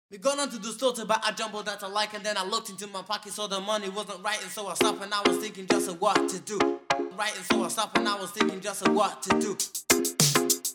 We gone on to the store to buy a jumbo that I like, and then I looked into my pocket, so the money wasn't right, and so I stopped and I was thinking just of what to do. Right, and so I stopped and I was thinking just of what to do.